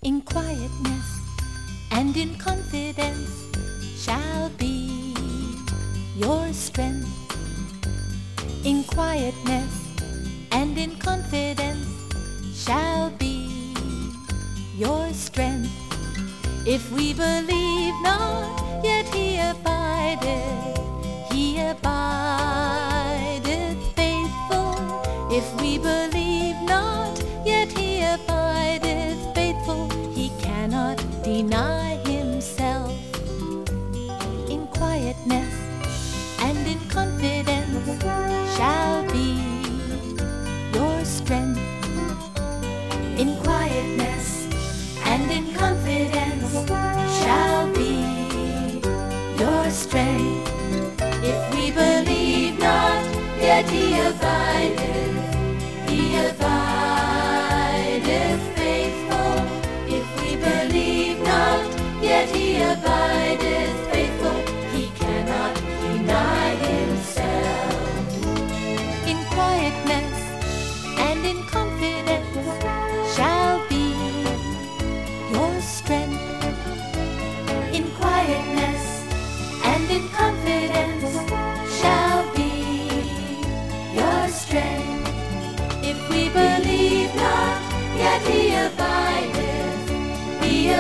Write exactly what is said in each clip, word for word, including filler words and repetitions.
In quietness and in confidence shall be your strength. In quietness and in confidence shall be your strength. If we believe not, yet he abideth, he abideth faithful. If we believe not, yet he abideth faithful. He cannot deny himself. In quietness and in confidence shall be your strength. In quietness and in confidence shall be your strength. If we believe not, yet he abideth, he abideth faithful. If we believe not, yet he abideth faithful. He cannot deny himself. In quietness and in confidence shall be your strength. In quietness and in confidence shall be your strength. If we believe not, yet he abideth, he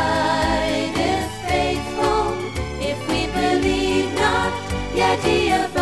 abideth faithful. If we believe not, yet he abideth